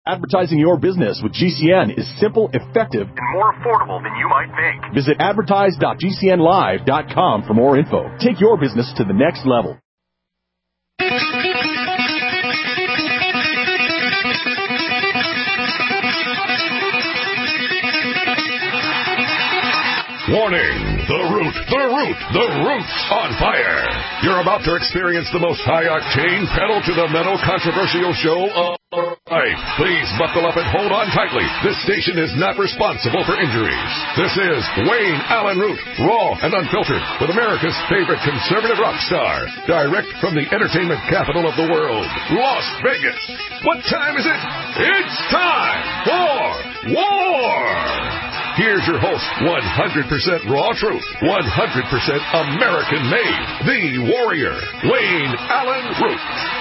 Advertising your business with GCN is simple, effective, and more affordable than you might think. Visit advertise.gcnlive.com for more info. Take your business to the next level. Warning! The root's on fire! You're about to experience the most high-octane, pedal-to-the-metal controversial show of life. Please buckle up and hold on tightly. This station is not responsible for injuries. This is Wayne Allen Root, raw and unfiltered, with America's favorite conservative rock star, direct from the entertainment capital of the world, Las Vegas. What time is it? It's time for war! Here's your host, 100% raw truth, 100% American-made, the warrior, Wayne Allen Root.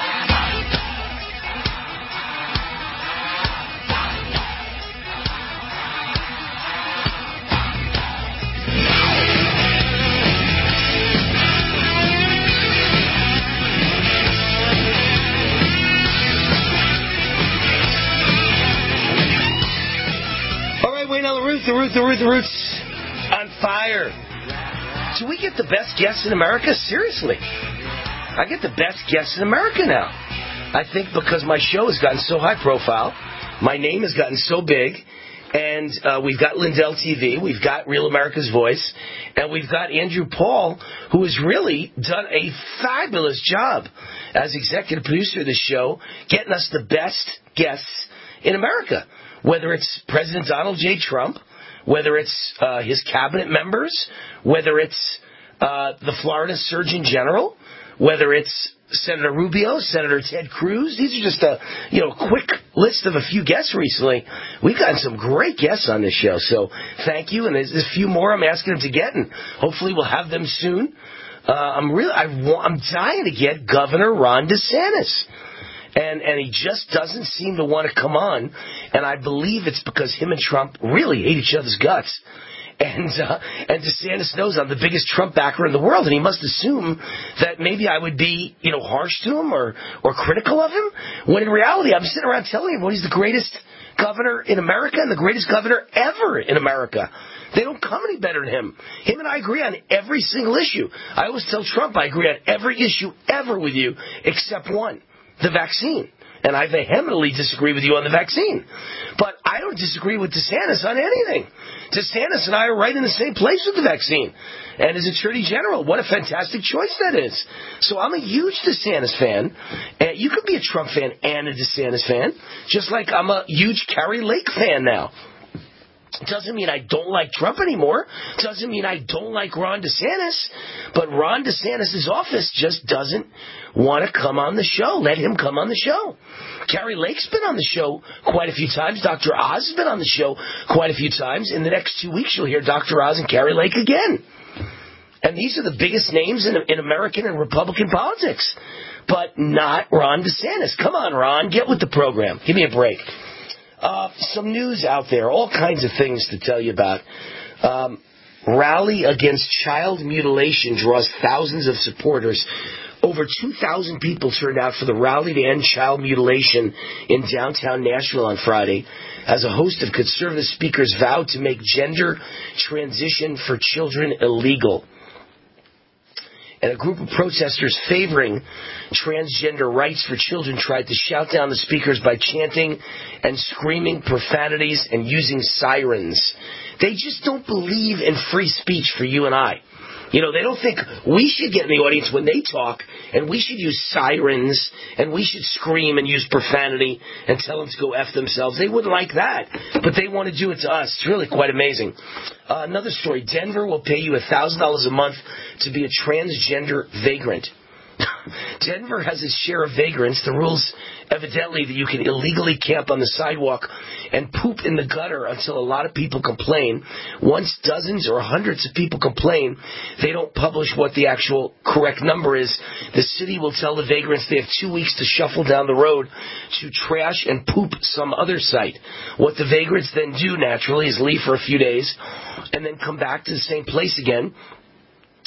The Roots on fire. Do we get the best guests in America? Seriously. I get the best guests in America now. I think because my show has gotten so high profile, my name has gotten so big, and we've got Lindell TV, we've got Real America's Voice, and we've got Andrew Paul, who has really done a fabulous job as executive producer of the show, getting us the best guests in America. Whether it's President Donald J. Trump, whether it's his cabinet members, whether it's the Florida Surgeon General, whether it's Senator Rubio, Senator Ted Cruz. These are just a quick list of a few guests recently. We've gotten some great guests on this show, so thank you. And there's a few more I'm asking them to get, and hopefully we'll have them soon. I'm dying to get Governor Ron DeSantis. And he just doesn't seem to want to come on, and I believe it's because him and Trump really hate each other's guts. And DeSantis knows I'm the biggest Trump backer in the world, and he must assume that maybe I would be, harsh to him or critical of him, when in reality I'm sitting around telling him he's the greatest governor in America and the greatest governor ever in America. They don't come any better than him. Him and I agree on every single issue. I always tell Trump I agree on every issue ever with you except one. The vaccine. And I vehemently disagree with you on the vaccine. But I don't disagree with DeSantis on anything. DeSantis and I are right in the same place with the vaccine. And as Attorney General, what a fantastic choice that is. So I'm a huge DeSantis fan. And you could be a Trump fan and a DeSantis fan, just like I'm a huge Kari Lake fan now. Doesn't mean I don't like Trump anymore. Doesn't mean I don't like Ron DeSantis. But Ron DeSantis' office just doesn't want to come on the show. Let him come on the show. Kari Lake's been on the show quite a few times. Dr. Oz has been on the show quite a few times. In the next 2 weeks, you'll hear Dr. Oz and Kari Lake again. And these are the biggest names in American and Republican politics. But not Ron DeSantis. Come on, Ron. Get with the program. Give me a break. Some news out there, all kinds of things to tell you about. Rally against child mutilation draws thousands of supporters. Over 2,000 people turned out for the rally to end child mutilation in downtown Nashville on Friday, as a host of conservative speakers vowed to make gender transition for children illegal. And a group of protesters favoring transgender rights for children tried to shout down the speakers by chanting and screaming profanities and using sirens. They just don't believe in free speech for you and I. They don't think we should get in the audience when they talk, and we should use sirens, and we should scream and use profanity and tell them to go F themselves. They wouldn't like that, but they want to do it to us. It's really quite amazing. Another story. Denver will pay you $1,000 a month to be a transgender vagrant. Denver has its share of vagrants. The rules evidently that you can illegally camp on the sidewalk and poop in the gutter until a lot of people complain. Once dozens or hundreds of people complain, they don't publish what the actual correct number is. The city will tell the vagrants they have 2 weeks to shuffle down the road to trash and poop some other site. What the vagrants then do naturally is leave for a few days and then come back to the same place again.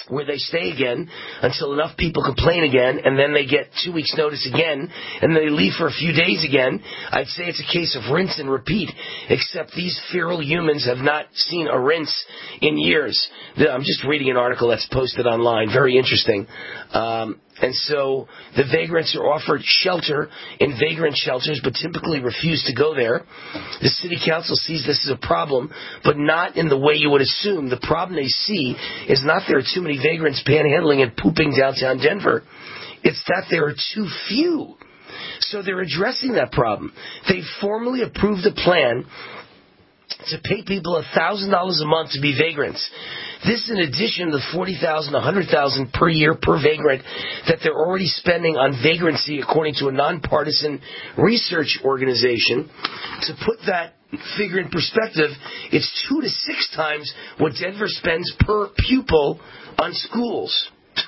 where they stay again until enough people complain again, and then they get 2 weeks' notice again, and they leave for a few days again. I'd say it's a case of rinse and repeat, except these feral humans have not seen a rinse in years. I'm just reading an article that's posted online. Very interesting. And so the vagrants are offered shelter in vagrant shelters, but typically refuse to go there. The city council sees this as a problem, but not in the way you would assume. The problem they see is not there are too many vagrants panhandling and pooping downtown Denver. It's that there are too few. So they're addressing that problem. They formally approved a plan to pay people $1,000 a month to be vagrants. This in addition to the $40,000, $100,000 per year per vagrant that they're already spending on vagrancy, according to a nonpartisan research organization. To put that figure in perspective, it's 2 to 6 times what Denver spends per pupil on schools.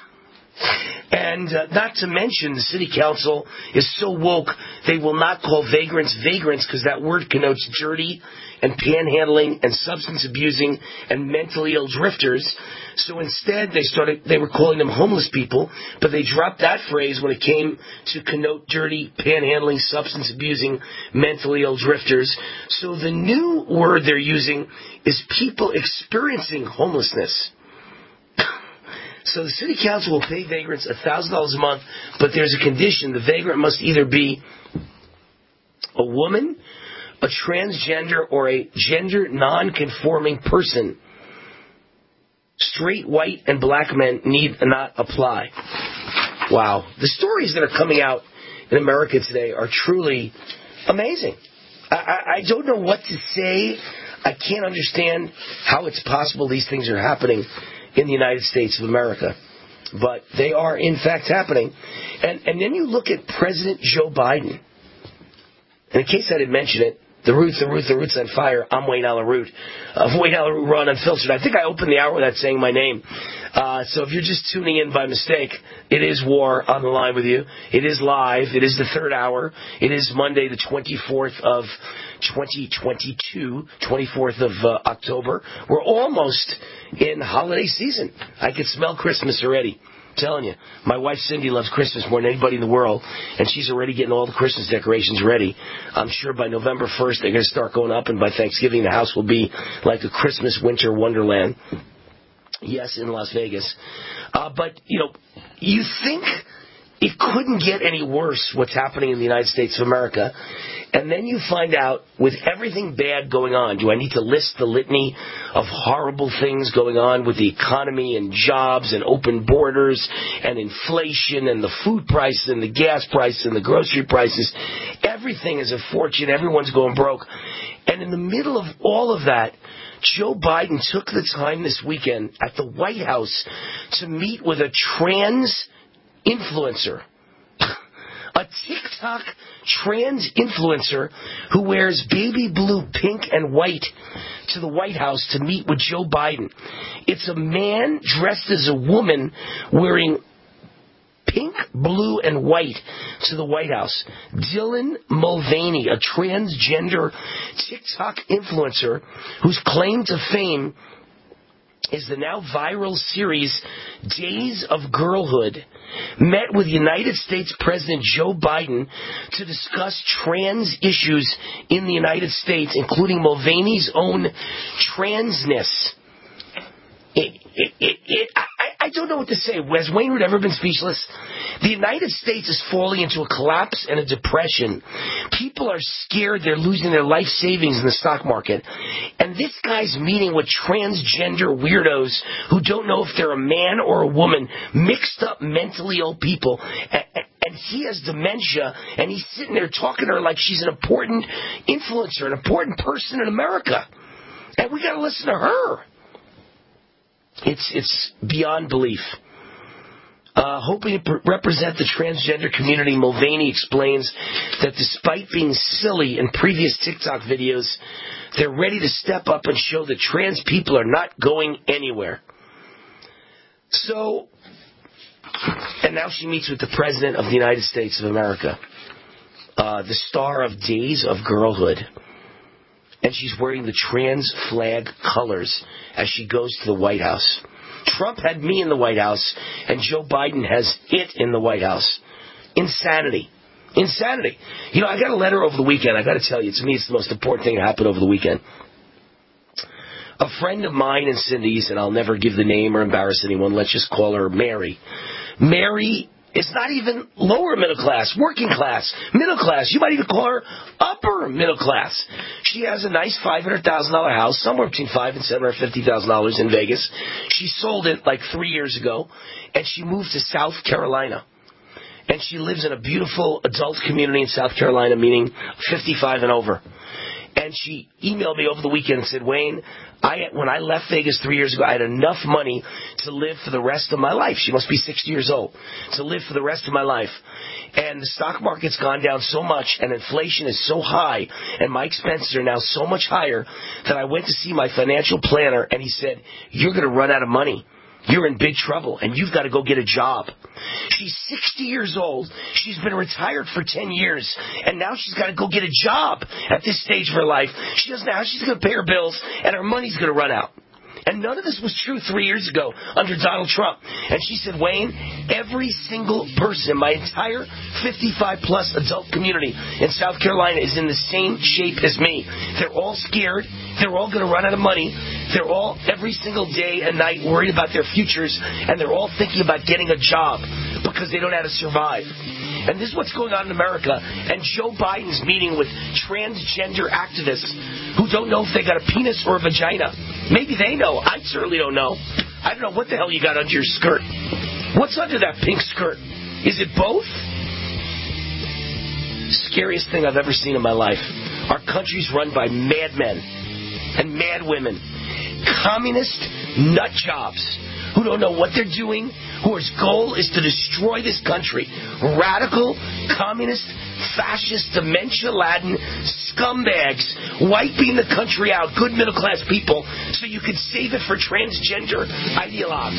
And not to mention, the city council is so woke, they will not call vagrants vagrants because that word connotes dirty and panhandling and substance abusing and mentally ill drifters. So instead, they were calling them homeless people, but they dropped that phrase when it came to connote dirty, panhandling, substance abusing, mentally ill drifters. So the new word they're using is people experiencing homelessness. So the city council will pay vagrants $1,000 a month, but there's a condition. The vagrant must either be a woman, a transgender, or a gender non-conforming person. Straight, white, and black men need not apply. Wow. The stories that are coming out in America today are truly amazing. I don't know what to say. I can't understand how it's possible these things are happening in the United States of America. But they are, in fact, happening. And then you look at President Joe Biden. And in case I didn't mention it, the Root's on fire. I'm Wayne Allyn Root. Wayne Allyn Root, Raw and Unfiltered. I think I opened the hour without saying my name. So if you're just tuning in by mistake, it is War on the line with you. It is live. It is the third hour. It is Monday, the 24th of 2022, 24th of October. We're almost in holiday season. I can smell Christmas already. I'm telling you. My wife Cindy loves Christmas more than anybody in the world, and she's already getting all the Christmas decorations ready. I'm sure by November 1st they're going to start going up, and by Thanksgiving the house will be like a Christmas winter wonderland. Yes, in Las Vegas. But, you think it couldn't get any worse what's happening in the United States of America. And then you find out, with everything bad going on, do I need to list the litany of horrible things going on with the economy and jobs and open borders and inflation and the food prices and the gas prices and the grocery prices? Everything is a fortune. Everyone's going broke. And in the middle of all of that, Joe Biden took the time this weekend at the White House to meet with a trans influencer. A TikTok trans influencer who wears baby blue, pink, and white to the White House to meet with Joe Biden. It's a man dressed as a woman wearing pink, blue, and white to the White House. Dylan Mulvaney, a transgender TikTok influencer whose claim to fame is the now viral series Days of Girlhood, met with United States President Joe Biden to discuss trans issues in the United States, including Mulvaney's own transness. I don't know what to say. Has Wayne Root ever been speechless? The United States is falling into a collapse and a depression. People are scared they're losing their life savings in the stock market. And this guy's meeting with transgender weirdos who don't know if they're a man or a woman, mixed up mentally ill people. And he has dementia, and he's sitting there talking to her like she's an important influencer, an important person in America. And we got to listen to her. It's beyond belief. Hoping to represent the transgender community, Mulvaney explains that despite being silly in previous TikTok videos, they're ready to step up and show that trans people are not going anywhere. So, and now she meets with the President of the United States of America, the star of Days of Girlhood. And she's wearing the trans flag colors as she goes to the White House. Trump had me in the White House, and Joe Biden has it in the White House. Insanity. Insanity. You know, I got a letter over the weekend. I got to tell you, to me, it's the most important thing that happened over the weekend. A friend of mine and Cindy's, and I'll never give the name or embarrass anyone, let's just call her Mary. Mary is not even lower middle class, working class, middle class. You might even call her upper middle class. She has a nice $500,000 house, somewhere between $500,000 and $750,000 in Vegas. She sold it like 3 years ago, and she moved to South Carolina. And she lives in a beautiful adult community in South Carolina, meaning 55 and over. And she emailed me over the weekend and said, Wayne, when I left Vegas 3 years ago, I had enough money to live for the rest of my life. She must be 60 years old. To live for the rest of my life. And the stock market's gone down so much, and inflation is so high, and my expenses are now so much higher, that I went to see my financial planner, and he said, you're going to run out of money. You're in big trouble, and you've got to go get a job. She's 60 years old. She's been retired for 10 years, and now she's got to go get a job at this stage of her life. She doesn't know how she's going to pay her bills, and her money's going to run out. And none of this was true 3 years ago under Donald Trump. And she said, Wayne, every single person in my entire 55-plus adult community in South Carolina is in the same shape as me. They're all scared. They're all going to run out of money. They're all every single day and night worried about their futures, and they're all thinking about getting a job because they don't know how to survive. And this is what's going on in America. And Joe Biden's meeting with transgender activists who don't know if they got a penis or a vagina. Maybe they know. I certainly don't know. I don't know what the hell you got under your skirt. What's under that pink skirt? Is it both? Scariest thing I've ever seen in my life. Our country's run by madmen and mad women. Communist nut jobs who don't know what they're doing, whose goal is to destroy this country. Radical, communist, fascist, dementia-laden scumbags wiping the country out, good middle-class people, so you could save it for transgender ideologues.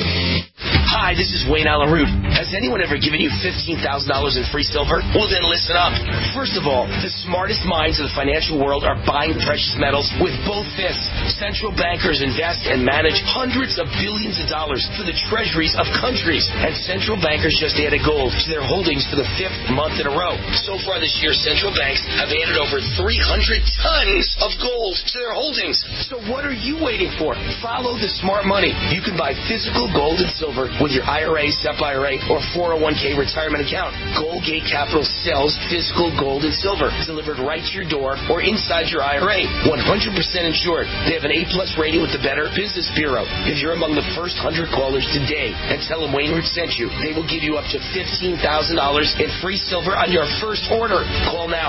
Hi, this is Wayne Allen Root. Has anyone ever given you $15,000 in free silver? Well, then listen up. First of all, the smartest minds of the financial world are buying precious metals with both fists. Central bankers invest and manage hundreds of billions of dollars for the treasuries of countries. And central bankers just added gold to their holdings for the 5th month in a row. So far this year, central banks have added over 300 tons of gold to their holdings. So what are you waiting for? Follow the smart money. You can buy physical gold and silver with your IRA, SEP IRA, or 401k retirement account. Goldgate Capital sells physical gold and silver delivered right to your door or inside your IRA. 100% insured. They have an A-plus rating with the Better Business Bureau. If you're among the first 100 callers today and tell them Wayne Root sent you, they will give you up to $15,000 in free silver on your first order. Call now.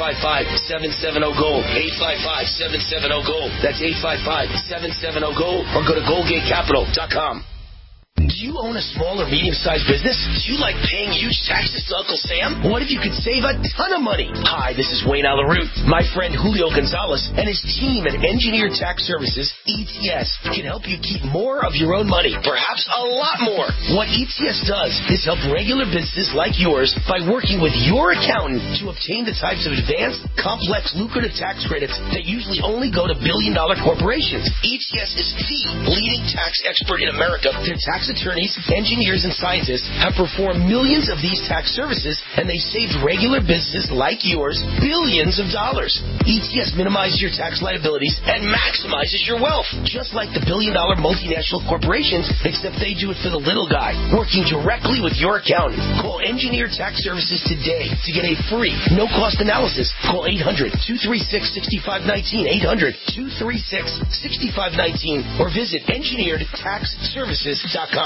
855-770-GOLD. 855-770-GOLD. That's 855-770-GOLD. Or go to GoldgateCapital.com. Do you own a small or medium-sized business? Do you like paying huge taxes to Uncle Sam? What if you could save a ton of money? Hi, this is Wayne Allen Root. My friend Julio Gonzalez and his team at Engineered Tax Services, ETS, can help you keep more of your own money, perhaps a lot more. What ETS does is help regular businesses like yours by working with your accountant to obtain the types of advanced, complex, lucrative tax credits that usually only go to billion-dollar corporations. ETS is the leading tax expert in America. Their tax attorneys, engineers, and scientists have performed millions of these tax services, and they saved regular businesses like yours billions of dollars. ETS minimizes your tax liabilities and maximizes your wealth, just like the billion-dollar multinational corporations, except they do it for the little guy, working directly with your accountant. Call Engineered Tax Services today to get a free, no-cost analysis. Call 800-236-6519, 800-236-6519, or visit engineeredtaxservices.com.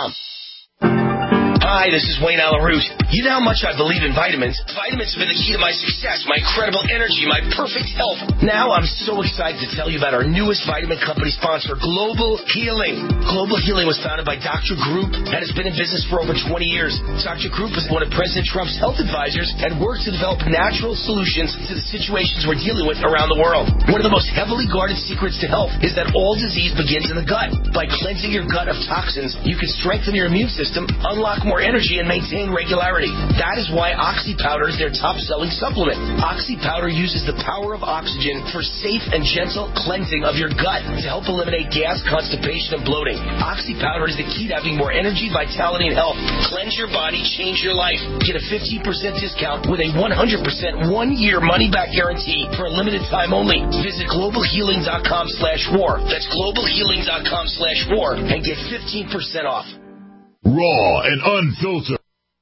Hi, this is Wayne Allen Root. You know how much I believe in vitamins. Vitamins have been the key to my success, my incredible energy, my perfect health. Now I'm so excited to tell you about our newest vitamin company sponsor, Global Healing. Global Healing was founded by Dr. Group and has been in business for over 20 years. Dr. Group is one of President Trump's health advisors and works to develop natural solutions to the situations we're dealing with around the world. One of the most heavily guarded secrets to health is that all disease begins in the gut. By cleansing your gut of toxins, you can strengthen your immune system, unlock more more energy and maintain regularity. That is why Oxy Powder is their top-selling supplement. Oxy Powder uses the power of oxygen for safe and gentle cleansing of your gut to help eliminate gas, constipation, and bloating. Oxy Powder is the key to having more energy, vitality, and health. Cleanse your body, change your life. Get a 15% discount with a 100% one-year money-back guarantee for a limited time only. Visit globalhealing.com/war. That's globalhealing.com/war and get 15% off. Raw and unfiltered.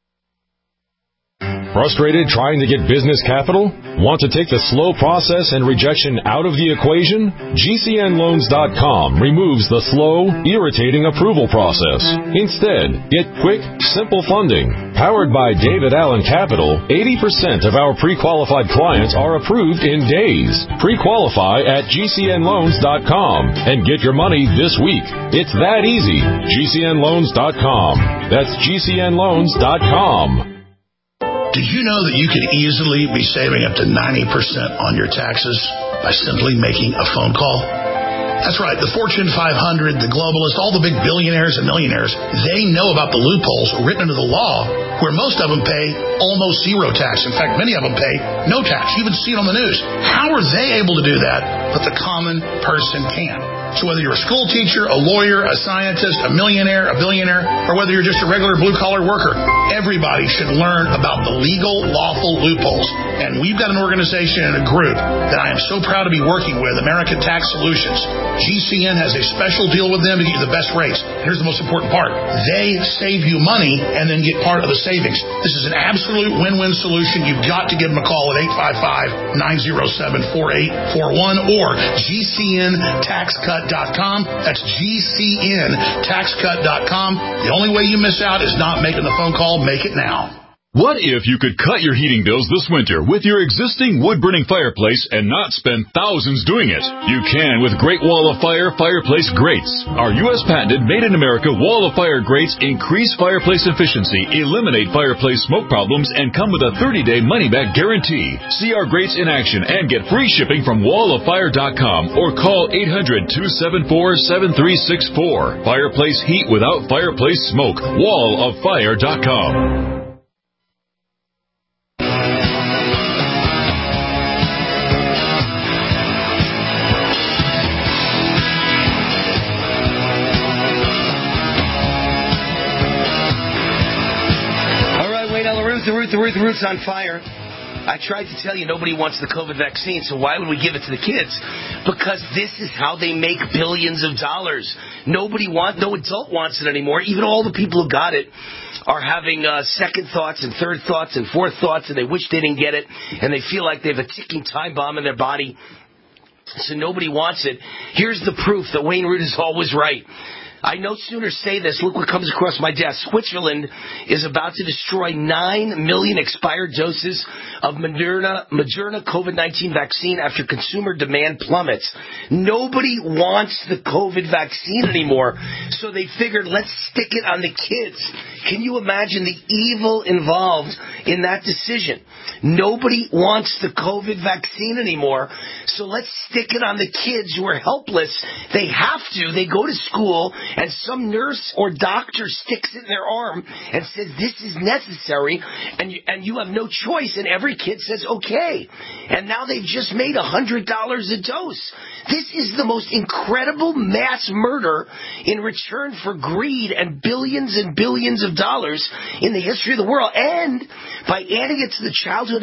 Frustrated trying to get business capital? Want to take the slow process and rejection out of the equation? GCNloans.com removes the slow, irritating approval process. Instead, get quick, simple funding. Powered by David Allen Capital, 80% of our pre-qualified clients are approved in days. Pre-qualify at GCNloans.com and get your money this week. It's that easy. GCNloans.com. That's GCNloans.com. Did you know that you could easily be saving up to 90% on your taxes by simply making a phone call? That's right. The Fortune 500, the globalists, all the big billionaires and millionaires, they know about the loopholes written into the law where most of them pay almost zero tax. In fact, many of them pay no tax. You even see it on the news. How are they able to do that, but the common person can't? So whether you're a school teacher, a lawyer, a scientist, a millionaire, a billionaire, or whether you're just a regular blue-collar worker, everybody should learn about the legal, lawful loopholes. And we've got an organization and a group that I am so proud to be working with, American Tax Solutions. GCN has a special deal with them to get you the best rates. Here's the most important part. They save you money and then get part of the savings. This is an absolute win-win solution. You've got to give them a call at 855-907-4841 or GCNTaxCut.com. That's GCNTaxCut.com. The only way you miss out is not making the phone call. Make it now. What if you could cut your heating bills this winter with your existing wood-burning fireplace and not spend thousands doing it? You can with Great Wall of Fire fireplace grates. Our U.S. patented made-in-America Wall of Fire grates increase fireplace efficiency, eliminate fireplace smoke problems, and come with a 30-day money-back guarantee. See our grates in action and get free shipping from walloffire.com or call 800-274-7364. Fireplace heat without fireplace smoke. walloffire.com. The root's on fire. I tried to tell you nobody wants the COVID vaccine, so why would we give it to the kids? Because this is how they make billions of dollars. No adult wants it anymore. Even all the people who got it are having second thoughts and third thoughts and fourth thoughts, and they wish they didn't get it, and they feel like they have a ticking time bomb in their body. So nobody wants it. Here's the proof that Wayne Root is always right. I no sooner say this, look what comes across my desk. Switzerland is about to destroy 9 million expired doses of Moderna COVID-19 vaccine after consumer demand plummets. Nobody wants the COVID vaccine anymore, so they figured, let's stick it on the kids. Can you imagine the evil involved in that decision? Nobody wants the COVID vaccine anymore, so let's stick it on the kids who are helpless. They have to. They go to school, and some nurse or doctor sticks it in their arm and says, this is necessary, and you have no choice, and every kid says, okay. And now they've just made $100 a dose. This is the most incredible mass murder in return for greed and billions of dollars in the history of the world. And by adding it to the childhood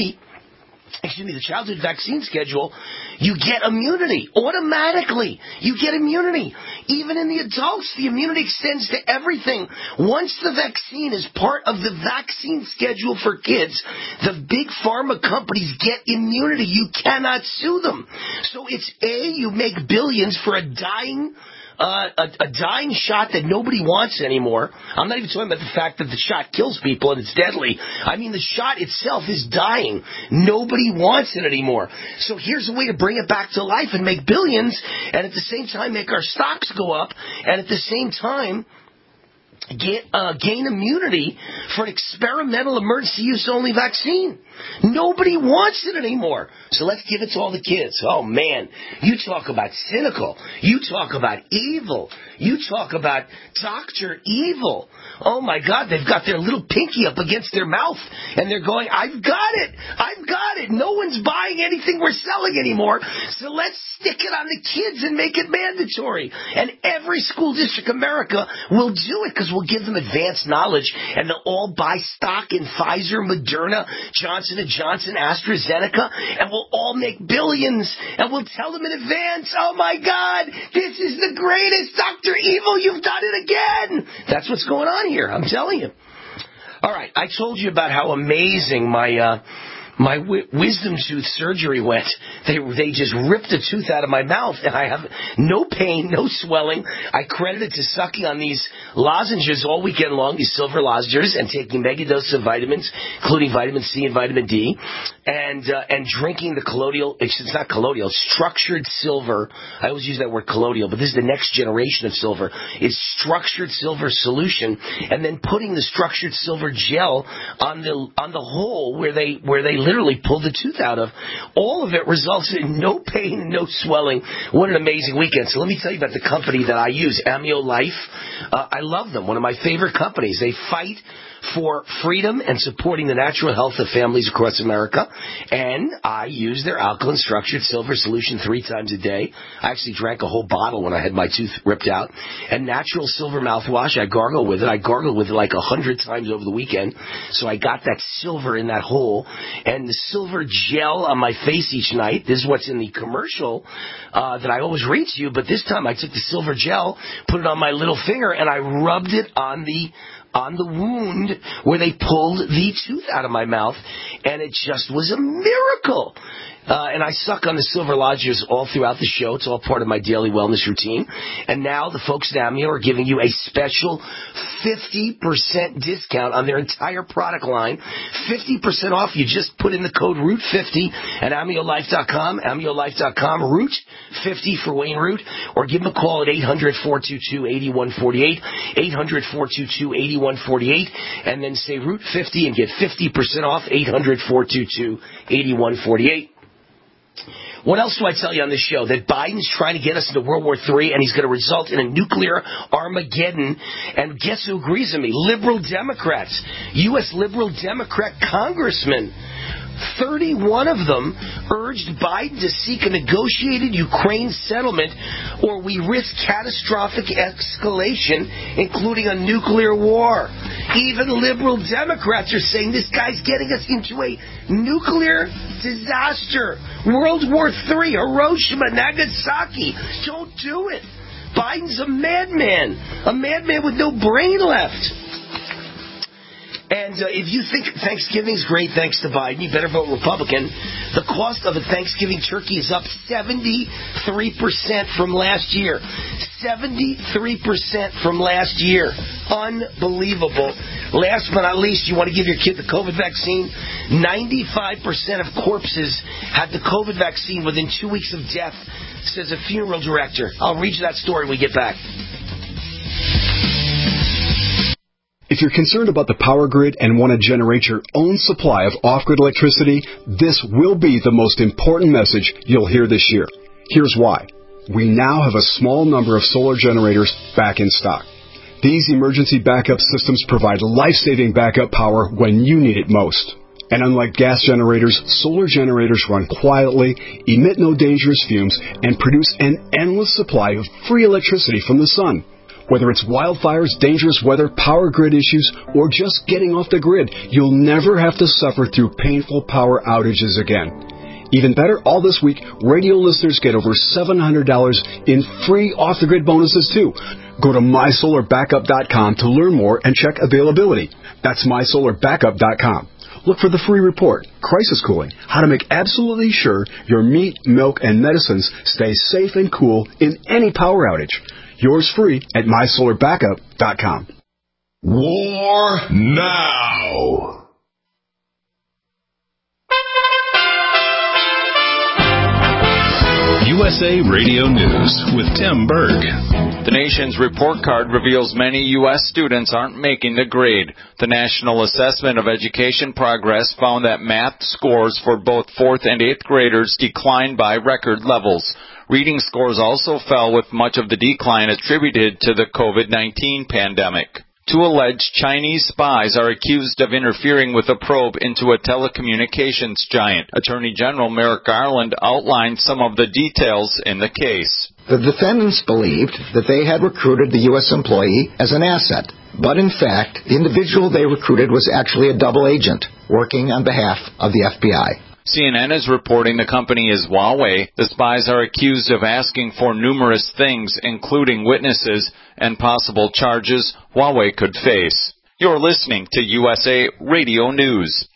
vaccine schedule, you get immunity. Automatically, you get immunity. Even in the adults, the immunity extends to everything. Once the vaccine is part of the vaccine schedule for kids, the big pharma companies get immunity. You cannot sue them. So it's you make billions for a dying shot that nobody wants anymore. I'm not even talking about the fact that the shot kills people and it's deadly. I mean, the shot itself is dying. Nobody wants it anymore. So here's a way to bring it back to life and make billions, and at the same time make our stocks go up, and at the same time gain immunity for an experimental emergency use only vaccine. Nobody wants it anymore. So let's give it to all the kids. Oh man, you talk about cynical. You talk about evil. You talk about Dr. Evil. Oh my God, they've got their little pinky up against their mouth and they're going, I've got it. I've got it. No one's buying anything we're selling anymore. So let's stick it on the kids and make it mandatory. And every school district in America will do it because we'll give them advanced knowledge and they'll all buy stock in Pfizer, Moderna, Johnson & Johnson, AstraZeneca, and we'll all make billions and we'll tell them in advance, oh my God, this is the greatest, Dr. Evil, you've done it again. That's what's going on here, I'm telling you. All right, I told you about how amazing my wisdom tooth surgery went. They just ripped a tooth out of my mouth, and I have no pain, no swelling. I credit it to sucking on these lozenges all weekend long, these silver lozenges, and taking mega doses of vitamins, including vitamin C and vitamin D, and drinking the colloidal, it's not colloidal, structured silver. I always use that word colloidal, but this is the next generation of silver. It's structured silver solution, and then putting the structured silver gel on the hole where they literally pulled the tooth out of. All of it results in no pain and no swelling. What an amazing weekend. So let me tell you about the company that I use, Amio Life. I love them. One of my favorite companies. They fight for freedom and supporting the natural health of families across America. And I use their alkaline structured silver solution 3 times a day. I actually drank a whole bottle when I had my tooth ripped out. And natural silver mouthwash, I gargle with it. I gargled with it like 100 times over the weekend. So I got that silver in that hole. And the silver gel on my face each night. This is what's in the commercial that I always read to you. But this time I took the silver gel, put it on my little finger, and I rubbed it on the wound where they pulled the tooth out of my mouth, and it just was a miracle. And I suck on the silver lozenges all throughout the show. It's all part of my daily wellness routine. And now the folks at Amio are giving you a special 50% discount on their entire product line. 50% off. You just put in the code ROOT50 at AmioLife.com. AmioLife.com, ROOT50 for Wayne Root. Or give them a call at 800-422-8148. 800-422-8148. And then say ROOT50 and get 50% off. 800-422-8148. What else do I tell you on this show? That Biden's trying to get us into World War III, and he's going to result in a nuclear Armageddon. And guess who agrees with me? Liberal Democrats. U.S. Liberal Democrat congressmen. 31 of them urged Biden to seek a negotiated Ukraine settlement or we risk catastrophic escalation, including a nuclear war. Even liberal Democrats are saying this guy's getting us into a nuclear disaster. World War III, Hiroshima, Nagasaki. Don't do it. Biden's a madman with no brain left. And if you think Thanksgiving's great thanks to Biden, you better vote Republican. The cost of a Thanksgiving turkey is up 73% from last year. 73% from last year. Unbelievable. Last but not least, you want to give your kid the COVID vaccine? 95% of corpses had the COVID vaccine within 2 weeks of death, says a funeral director. I'll read you that story when we get back. If you're concerned about the power grid and want to generate your own supply of off-grid electricity, this will be the most important message you'll hear this year. Here's why. We now have a small number of solar generators back in stock. These emergency backup systems provide life-saving backup power when you need it most. And unlike gas generators, solar generators run quietly, emit no dangerous fumes, and produce an endless supply of free electricity from the sun. Whether it's wildfires, dangerous weather, power grid issues, or just getting off the grid, you'll never have to suffer through painful power outages again. Even better, all this week, radio listeners get over $700 in free off-the-grid bonuses, too. Go to MySolarBackup.com to learn more and check availability. That's MySolarBackup.com. Look for the free report, Crisis Cooling, how to make absolutely sure your meat, milk, and medicines stay safe and cool in any power outage. Yours free at MySolarBackup.com. War now. You USA Radio News with Tim Berg. The nation's report card reveals many U.S. students aren't making the grade. The National Assessment of Education Progress found that math scores for both 4th and 8th graders declined by record levels. Reading scores also fell, with much of the decline attributed to the COVID-19 pandemic. 2 alleged Chinese spies are accused of interfering with a probe into a telecommunications giant. Attorney General Merrick Garland outlined some of the details in the case. The defendants believed that they had recruited the U.S. employee as an asset, but in fact, the individual they recruited was actually a double agent working on behalf of the FBI. CNN is reporting the company is Huawei. The spies are accused of asking for numerous things, including witnesses and possible charges Huawei could face. You're listening to USA Radio News.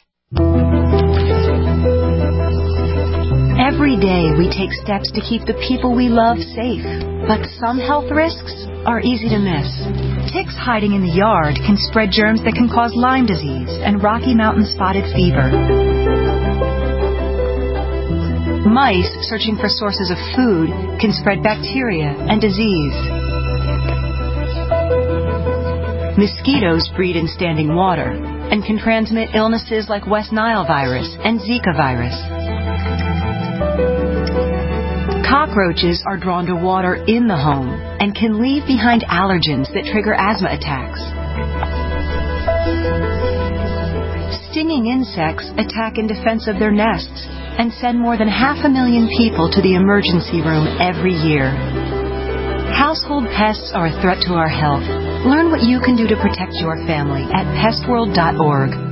Every day we take steps to keep the people we love safe, but some health risks are easy to miss. Ticks hiding in the yard can spread germs that can cause Lyme disease and Rocky Mountain spotted fever. Mice searching for sources of food can spread bacteria and disease. Mosquitoes breed in standing water and can transmit illnesses like West Nile virus and Zika virus. Cockroaches are drawn to water in the home and can leave behind allergens that trigger asthma attacks. Stinging insects attack in defense of their nests and send more than 500,000 people to the emergency room every year. Household pests are a threat to our health. Learn what you can do to protect your family at pestworld.org.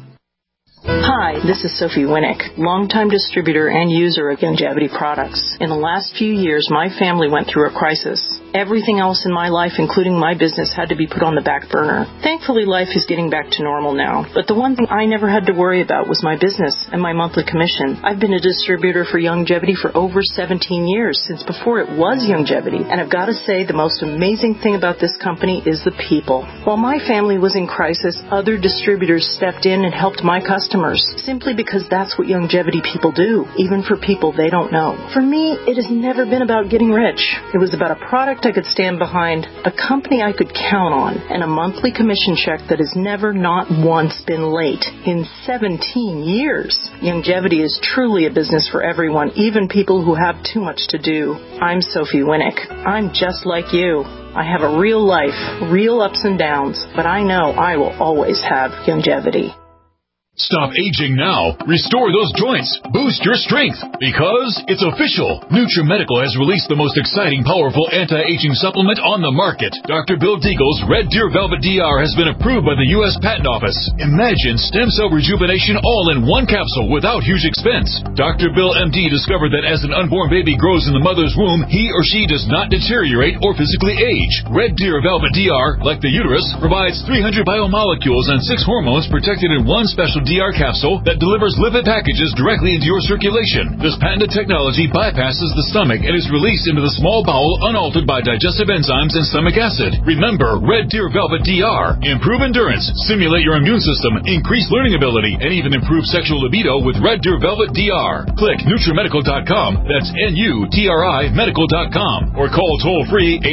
Hi, this is Sophie Winnick, longtime distributor and user of Youngevity products. In the last few years, my family went through a crisis. Everything else in my life, including my business, had to be put on the back burner. Thankfully, life is getting back to normal now. But the one thing I never had to worry about was my business and my monthly commission. I've been a distributor for Youngevity for over 17 years, since before it was Youngevity. And I've got to say, the most amazing thing about this company is the people. While my family was in crisis, other distributors stepped in and helped my customers, simply because that's what Youngevity people do, even for people they don't know. For me, it has never been about getting rich. It was about a product I could stand behind, a company I could count on, and a monthly commission check that has never, not once, been late in 17 years. Youngevity is truly a business for everyone, even people who have too much to do. I'm Sophie Winnick. I'm just like you. I have a real life, real ups and downs, but I know I will always have Youngevity. Stop aging now. Restore those joints. Boost your strength. Because it's official. NutriMedical has released the most exciting, powerful anti-aging supplement on the market. Dr. Bill Deagle's Red Deer Velvet DR has been approved by the U.S. Patent Office. Imagine stem cell rejuvenation all in one capsule without huge expense. Dr. Bill MD discovered that as an unborn baby grows in the mother's womb, he or she does not deteriorate or physically age. Red Deer Velvet DR, like the uterus, provides 300 biomolecules and 6 hormones protected in one special DR capsule that delivers lipid packages directly into your circulation. This patented technology bypasses the stomach and is released into the small bowel unaltered by digestive enzymes and stomach acid. Remember, Red Deer Velvet DR. Improve endurance, stimulate your immune system, increase learning ability, and even improve sexual libido with Red Deer Velvet DR. Click NutriMedical.com, that's NUTRI Medical.com, or call toll-free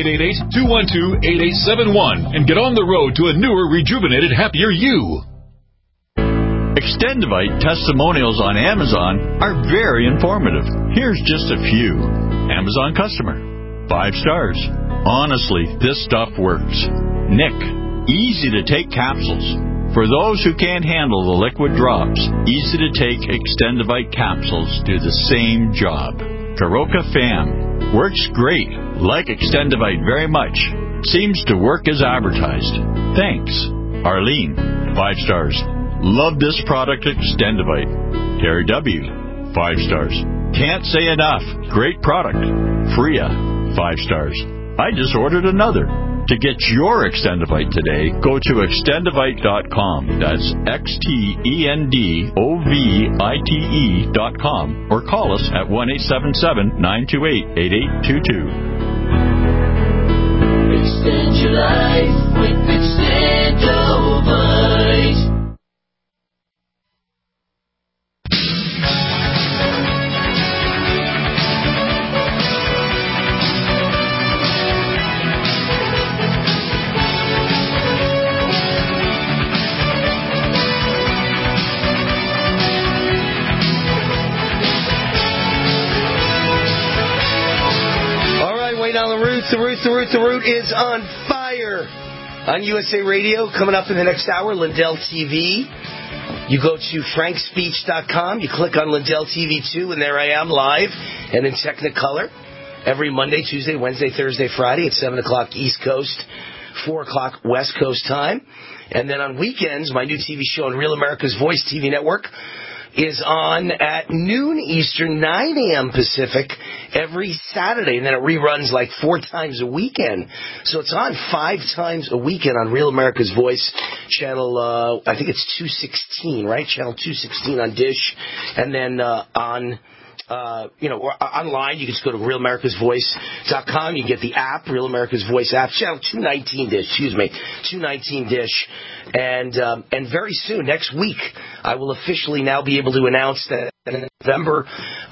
888-212-8871 and get on the road to a newer, rejuvenated, happier you. Extendivite testimonials on Amazon are very informative. Here's just a few. Amazon customer. 5 stars. Honestly, this stuff works. Nick. Easy to take capsules. For those who can't handle the liquid drops, easy to take Extendivite capsules do the same job. Karoka Fam. Works great. Like Extendivite very much. Seems to work as advertised. Thanks. Arlene. 5 stars. Love this product, Extendivite. Terry W. 5 stars. Can't say enough. Great product. Freya. 5 stars. I just ordered another. To get your Extendivite today, go to Extendivite.com. That's XTENDOVITE.com. Or call us at 1-877-928-8822. Extend your life with Extendovite. The Root is on fire on USA Radio. Coming up in the next hour, Lindell TV. You go to frankspeech.com. You click on Lindell TV 2, and there I am live and in Technicolor every Monday, Tuesday, Wednesday, Thursday, Friday at 7 o'clock East Coast, 4 o'clock West Coast time. And then on weekends, my new TV show on Real America's Voice TV network is on at noon Eastern, 9 a.m. Pacific every Saturday. And then it reruns like 4 times a weekend. So it's on 5 times a weekend on Real America's Voice channel, I think it's 216, right? Channel 216 on Dish. And then on... or online, you can just go to RealAmericasVoice.com. You can get the app, Real America's Voice app, channel 219 Dish, 219 Dish. And very soon, next week, I will officially now be able to announce that November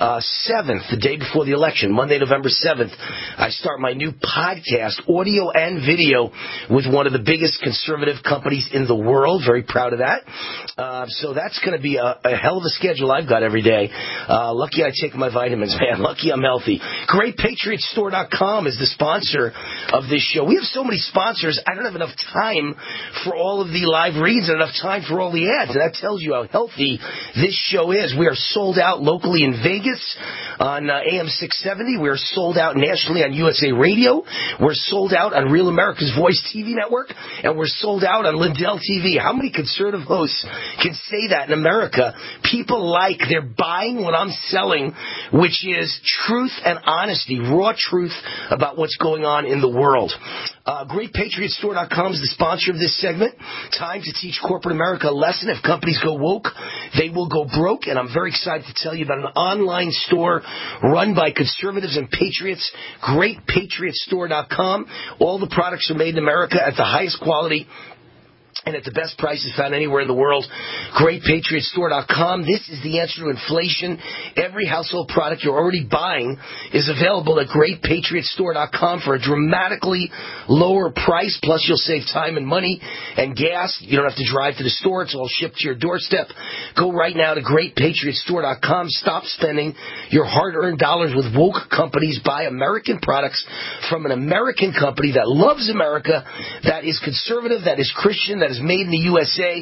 7th, the day before the election, Monday, November 7th, I start my new podcast, audio and video, with one of the biggest conservative companies in the world. Very proud of that. So that's going to be a hell of a schedule I've got every day. Lucky I take my vitamins, man. Lucky I'm healthy. GreatPatriotStore.com is the sponsor of this show. We have so many sponsors, I don't have enough time for all of the live reads and enough time for all the ads. And that tells you how healthy this show is. We are sold out locally in Vegas on AM 670. We're sold out nationally on USA Radio. We're sold out on Real America's Voice TV network. And we're sold out on Lindell TV. How many conservative hosts can say that in America? People they're buying what I'm selling, which is truth and honesty, raw truth about what's going on in the world. GreatPatriotStore.com is the sponsor of this segment. Time to teach corporate America a lesson. If companies go woke, they will go broke. And I'm very excited to tell you about an online store run by conservatives and patriots. GreatPatriotStore.com. All the products are made in America at the highest quality and at the best prices found anywhere in the world. GreatPatriotStore.com. This is the answer to inflation. Every household product you're already buying is available at GreatPatriotStore.com for a dramatically lower price. Plus, you'll save time and money and gas. You don't have to drive to the store. It's all shipped to your doorstep. Go right now to GreatPatriotStore.com. Stop spending your hard-earned dollars with woke companies. Buy American products from an American company that loves America, that is conservative, that is Christian, that is made in the USA.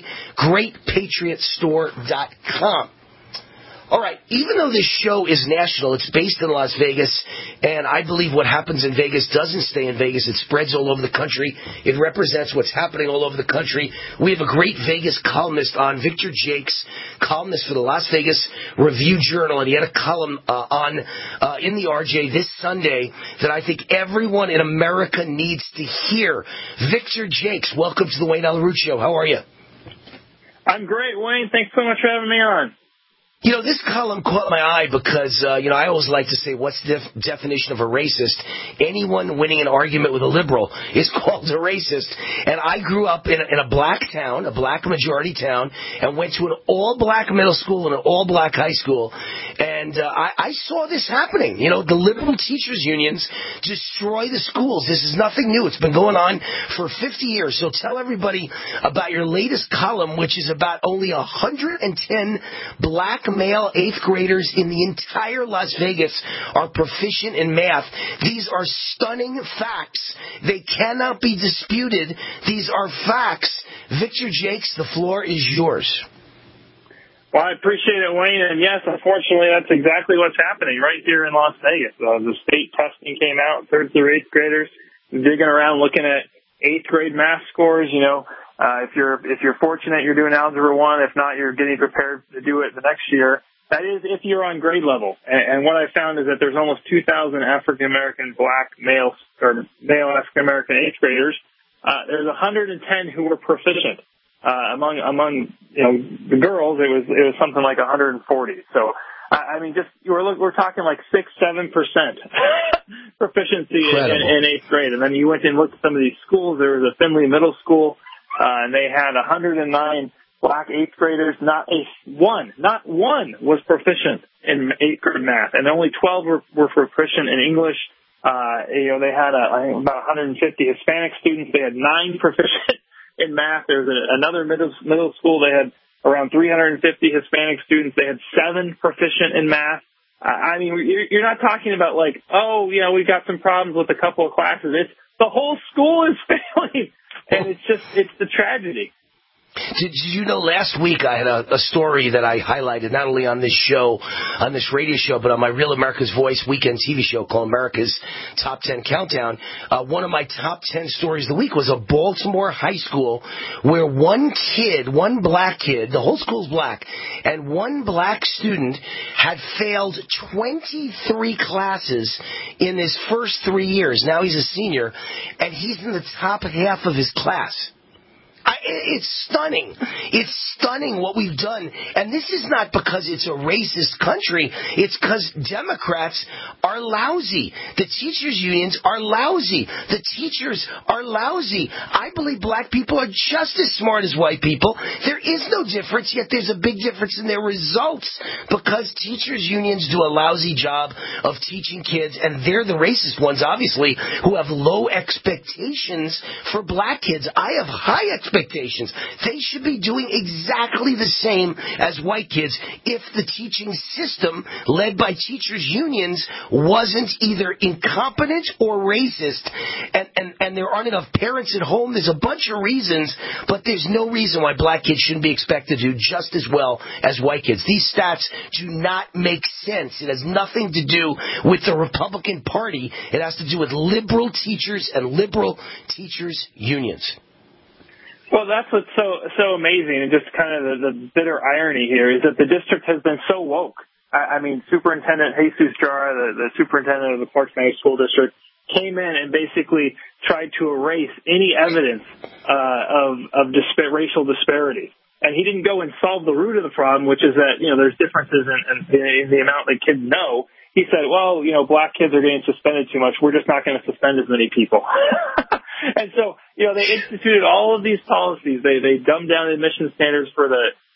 GreatPatriotStore.com. All right, even though this show is national, it's based in Las Vegas, and I believe what happens in Vegas doesn't stay in Vegas. It spreads all over the country. It represents what's happening all over the country. We have a great Vegas columnist on, Victor Jakes, columnist for the Las Vegas Review-Journal, and he had a column in the RJ this Sunday that I think everyone in America needs to hear. Victor Jakes, welcome to the Wayne Allyn Root Show. How are you? I'm great, Wayne. Thanks so much for having me on. You know, this column caught my eye because, I always like to say, what's the definition of a racist? Anyone winning an argument with a liberal is called a racist. And I grew up in a black town, a black majority town, and went to an all-black middle school and an all-black high school. And I saw this happening. You know, the liberal teachers unions destroy the schools. This is nothing new. It's been going on for 50 years. So tell everybody about your latest column, which is about only 110 black male 8th graders in the entire Las Vegas are proficient in math. These are stunning facts. They cannot be disputed. These are facts. Victor Jakes, the floor is yours. Well, I appreciate it, Wayne. And yes, unfortunately, that's exactly what's happening right here in Las Vegas. The state testing came out, 3rd through 8th graders digging around looking at 8th grade math scores. If you're fortunate, you're doing Algebra 1. If not, you're getting prepared to do it the next year. That is if you're on grade level. And what I found is that there's almost 2,000 African-American black male African-American 8th graders. There's 110 who were proficient. Among the girls, it was something like 140. So, we're talking like 6-7% proficiency in 8th grade. And then you went and looked at some of these schools. There was a Findlay Middle School. And they had 109 black 8th graders. Not one was proficient in 8th grade math, and only 12 were proficient in English. They had about 150 Hispanic students. They had 9 proficient in math. There was another middle school. They had around 350 Hispanic students. They had 7 proficient in math. I mean, you're not talking about like, oh, you know, we've got some problems with a couple of classes. It's the whole school is failing, and it's the tragedy. Did you know last week I had a story that I highlighted not only on this show, on this radio show, but on my Real America's Voice weekend TV show called America's Top 10 Countdown. One of my top 10 stories of the week was a Baltimore high school where one black kid, the whole school's black, and one black student had failed 23 classes in his first 3 years. Now he's a senior, and he's in the top half of his class. It's stunning. It's stunning what we've done. And this is not because it's a racist country. It's because Democrats are lousy. The teachers' unions are lousy. The teachers are lousy. I believe black people are just as smart as white people. There is no difference, yet there's a big difference in their results because teachers' unions do a lousy job of teaching kids, and they're the racist ones, obviously, who have low expectations for black kids. I have high expectations. They should be doing exactly the same as white kids if the teaching system led by teachers' unions wasn't either incompetent or racist. And there aren't enough parents at home. There's a bunch of reasons, but there's no reason why black kids shouldn't be expected to do just as well as white kids. These stats do not make sense. It has nothing to do with the Republican Party. It has to do with liberal teachers and liberal teachers' unions. Well, that's what's so amazing, and just kind of the bitter irony here is that the district has been so woke. I mean, Superintendent Jesus Jara, the superintendent of the Parks Manor School District, came in and basically tried to erase any evidence of racial disparity. And he didn't go and solve the root of the problem, which is that, you know, there's differences in the amount that kids know. He said, well, you know, black kids are getting suspended too much. We're just not going to suspend as many people. And so, you know, they instituted all of these policies. They dumbed down admission standards for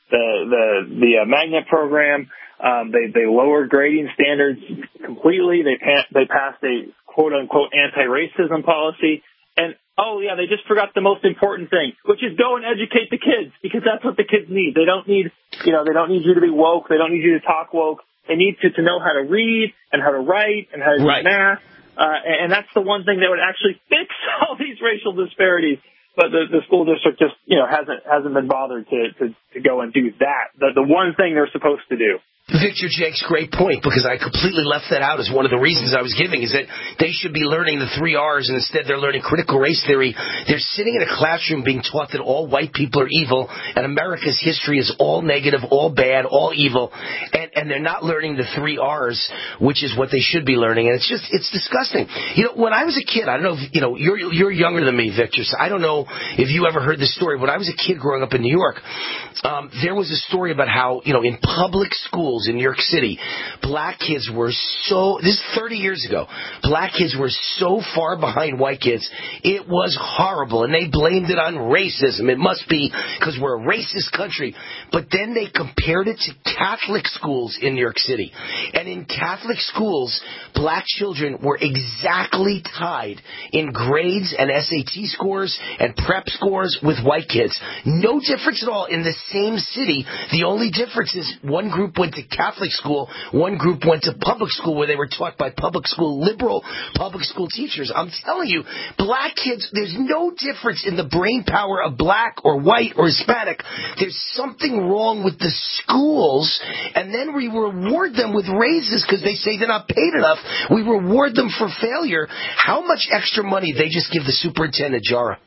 the magnet program. They lowered grading standards completely. They passed a quote unquote anti-racism policy. And oh yeah, they just forgot the most important thing, which is go and educate the kids, because that's what the kids need. They don't need you to be woke. They don't need you to talk woke. They need to know how to read and how to write and how to do math. And that's the one thing that would actually fix all these racial disparities. But the school district just, you know, hasn't been bothered to go and do that. The one thing they're supposed to do. Victor Jake's great point, because I completely left that out as one of the reasons I was giving, is that they should be learning the 3 R's, and instead they're learning critical race theory. They're sitting in a classroom being taught that all white people are evil, and America's history is all negative, all bad, all evil, and they're not learning the 3 R's, which is what they should be learning, and it's disgusting. You know, when I was a kid, I don't know if, you know, you're younger than me, Victor, so I don't know if you ever heard this story. When I was a kid growing up in New York, there was a story about how, you know, in public schools in New York City, black kids were this is 30 years ago, black kids were so far behind white kids, it was horrible, and they blamed it on racism. It must be because we're a racist country. But then they compared it to Catholic schools in New York City. And in Catholic schools, black children were exactly tied in grades and SAT scores and prep scores with white kids. No difference at all in the same city. The only difference is one group went to Catholic school, one group went to public school where they were taught by liberal public school teachers. I'm telling you, black kids, there's no difference in the brain power of black or white or Hispanic. There's something wrong with the schools, and then we reward them with raises because they say they're not paid enough. We reward them for failure. How much extra money they just give the superintendent, Jara?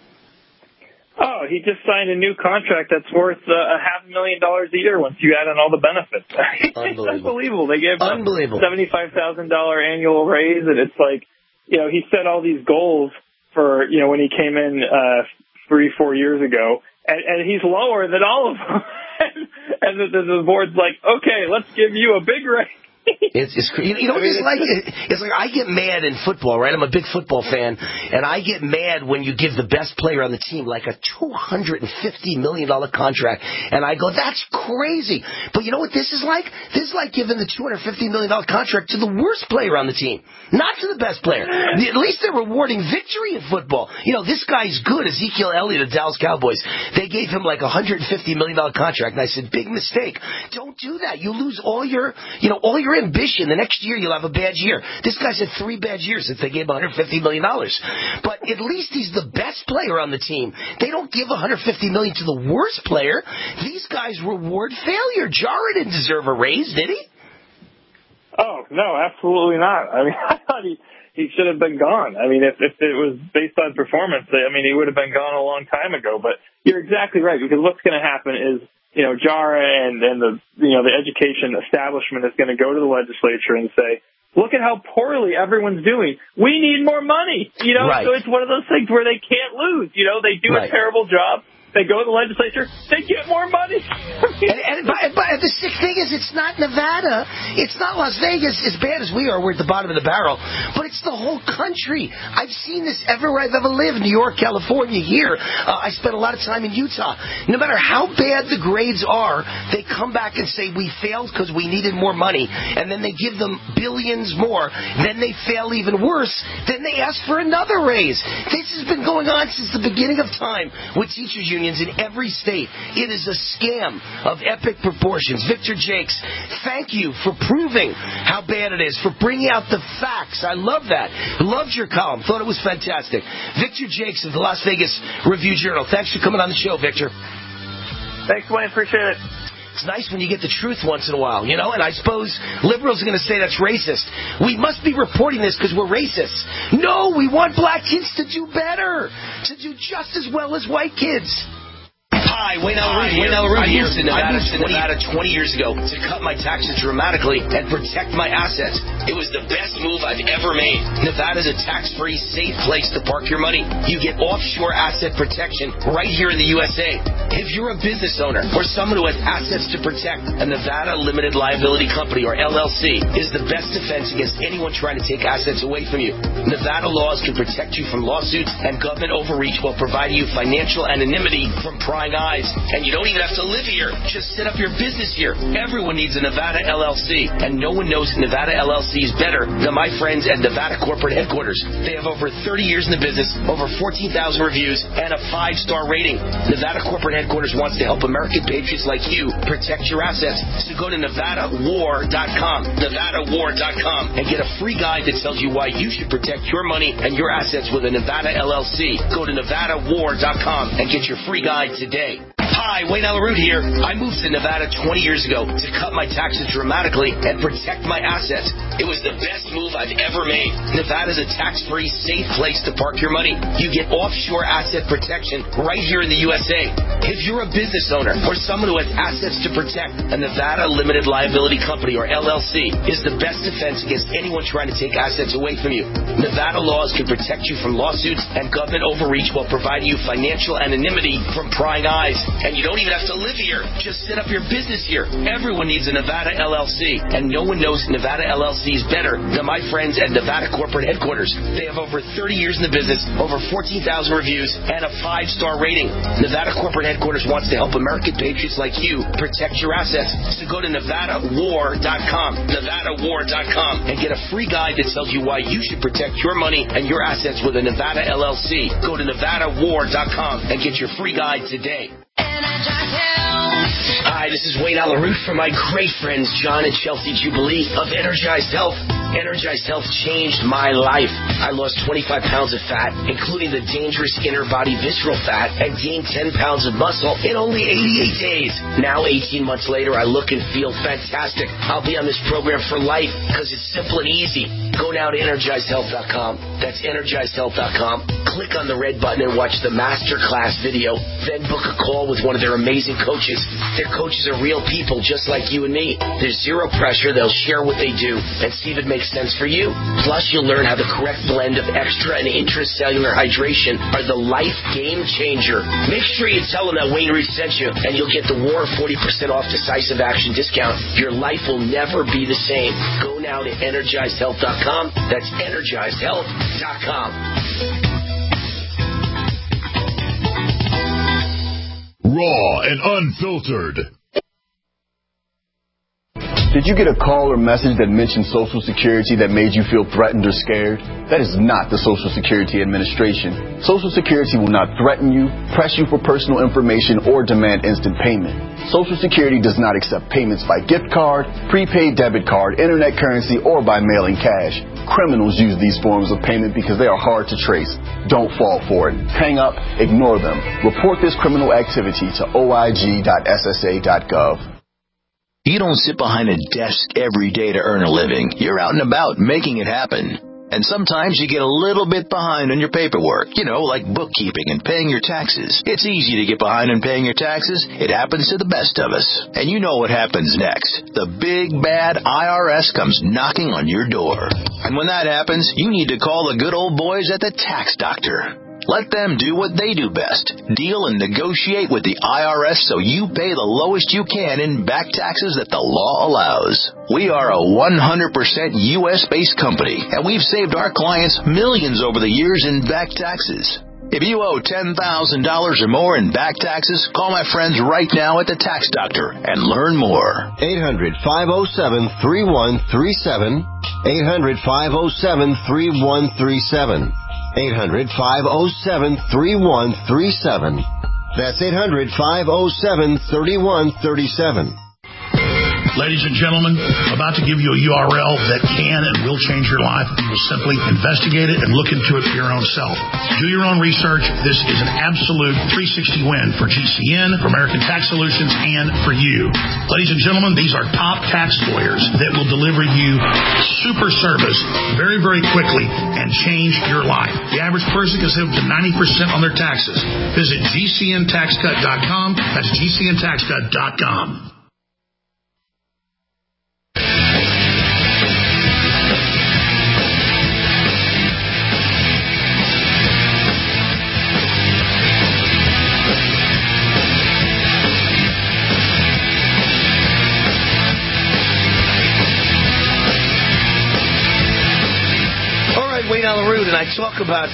Oh, he just signed a new contract that's worth $500,000 a year once you add on all the benefits. It's unbelievable. They gave him a $75,000 annual raise, and it's like, you know, he set all these goals for, you know, when he came in 3-4 years ago, and he's lower than all of them. And the board's like, okay, let's give you a big raise. It's you know what it's like? It's like I get mad in football, right? I'm a big football fan, and I get mad when you give the best player on the team like a $250 million contract, and I go, that's crazy. But you know what this is like? This is like giving the $250 million contract to the worst player on the team, not to the best player. At least they're rewarding victory in football. You know, this guy's good, Ezekiel Elliott of the Dallas Cowboys. They gave him like a $150 million contract, and I said, big mistake. Don't do that. You lose all your ambition, the next year you'll have a bad year. This guy's had 3 bad years since they gave him $150 million. But at least he's the best player on the team. They don't give $150 million to the worst player. These guys reward failure. Jara didn't deserve a raise, did he? Oh, no, absolutely not. I mean, I thought he should have been gone. I mean, if it was based on performance, I mean, he would have been gone a long time ago. But you're exactly right, because what's going to happen is, Jara and the education establishment is going to go to the legislature and say, look at how poorly everyone's doing. We need more money. Right. So it's one of those things where they can't lose. They do a terrible job. They go to the legislature, they get more money. But the sick thing is, it's not Nevada. It's not Las Vegas. As bad as we are, we're at the bottom of the barrel. But it's the whole country. I've seen this everywhere I've ever lived. New York, California, here. I spent a lot of time in Utah. No matter how bad the grades are, they come back and say, we failed because we needed more money. And then they give them billions more. Then they fail even worse. Then they ask for another raise. This has been going on since the beginning of time with teachers' unions in every state. It is a scam of epic proportions. Victor Jakes, thank you for proving how bad it is, for bringing out the facts. I love that. Loved your column. Thought it was fantastic. Victor Jakes of the Las Vegas Review-Journal. Thanks for coming on the show, Victor. Thanks, Wayne. Appreciate it. It's nice when you get the truth once in a while, and I suppose liberals are going to say that's racist. We must be reporting this because we're racists. No, we want black kids to do better, to do just as well as white kids. Hi, Wayne Alaroot. I moved to Nevada 20 years ago to cut my taxes dramatically and protect my assets. It was the best move I've ever made. Nevada's a tax-free, safe place to park your money. You get offshore asset protection right here in the USA. If you're a business owner or someone who has assets to protect, a Nevada Limited Liability Company, or LLC, is the best defense against anyone trying to take assets away from you. Nevada laws can protect you from lawsuits and government overreach while providing you financial anonymity from prying eyes. And you don't even have to live here. Just set up your business here. Everyone needs a Nevada LLC, and no one knows Nevada LLC is better than my friends at Nevada Corporate Headquarters. They have over 30 years in the business, over 14,000 reviews, and a 5-star rating. Nevada Corporate Headquarters wants to help American patriots like you protect your assets. So go to NevadaWar.com, NevadaWar.com, and get a free guide that tells you why you should protect your money and your assets with a Nevada LLC. Go to NevadaWar.com and get your free guide today. Hi, Wayne Alaroot here. I moved to Nevada 20 years ago to cut my taxes dramatically and protect my assets. It was the best move I've ever made. Nevada's a tax-free, safe place to park your money. You get offshore asset protection right here in the USA. If you're a business owner or someone who has assets to protect, a Nevada Limited Liability Company, or LLC, is the best defense against anyone trying to take assets away from you. Nevada laws can protect you from lawsuits and government overreach while providing you financial anonymity from prying eyes. And you don't even have to live here. Just set up your business here. Everyone needs a Nevada LLC, and no one knows Nevada LLC is better than my friends at Nevada Corporate Headquarters. They have over 30 years in the business, over 14,000 reviews, and a 5-star rating. Nevada Corporate Headquarters wants to help American patriots like you protect your assets. So go to NevadaWar.com, NevadaWar.com, and get a free guide that tells you why you should protect your money and your assets with a Nevada LLC. Go to NevadaWar.com and get your free guide today. Hi, this is Wayne Alaroot from my great friends John and Chelsea Jubilee of Energized Health. Energized Health changed my life. I lost 25 pounds of fat, including the dangerous inner body visceral fat, and gained 10 pounds of muscle in only 88 days. Now, 18 months later, I look and feel fantastic. I'll be on this program for life because it's simple and easy. Go now to EnergizedHealth.com. That's EnergizedHealth.com. Click on the red button and watch the masterclass video. Then book a call with one of their amazing coaches. Their coaches are real people just like you and me. There's zero pressure. They'll share what they do and see if it makes sense for you. Plus, you'll learn how the correct blend of extra and intracellular hydration are the life game changer. Make sure you tell them that Wayne Root sent you, and you'll get the War 40% off decisive action discount. Your life will never be the same. Go now to EnergizedHealth.com. That's EnergizedHealth.com. Raw and unfiltered. Did you get a call or message that mentioned Social Security that made you feel threatened or scared? That is not the Social Security Administration. Social Security will not threaten you, press you for personal information, or demand instant payment. Social Security does not accept payments by gift card, prepaid debit card, internet currency, or by mailing cash. Criminals use these forms of payment because they are hard to trace. Don't fall for it. Hang up, ignore them. Report this criminal activity to oig.ssa.gov. You don't sit behind a desk every day to earn a living. You're out and about making it happen. And sometimes you get a little bit behind on your paperwork, like bookkeeping and paying your taxes. It's easy to get behind on paying your taxes. It happens to the best of us. And you know what happens next. The big, bad IRS comes knocking on your door. And when that happens, you need to call the good old boys at the Tax Doctor. Let them do what they do best. Deal and negotiate with the IRS so you pay the lowest you can in back taxes that the law allows. We are a 100% U.S.-based company, and we've saved our clients millions over the years in back taxes. If you owe $10,000 or more in back taxes, call my friends right now at the Tax Doctor and learn more. 800-507-3137. 800-507-3137. 800-507-3137. That's 800-507-3137. Ladies and gentlemen, about to give you a URL that can and will change your life. You will simply investigate it and look into it for your own self. Do your own research. This is an absolute 360 win for GCN, for American Tax Solutions, and for you. Ladies and gentlemen, these are top tax lawyers that will deliver you super service very, very quickly and change your life. The average person can save up to 90% on their taxes. Visit GCNTaxCut.com. That's GCNTaxCut.com. Wayne Allyn Root, and I talk about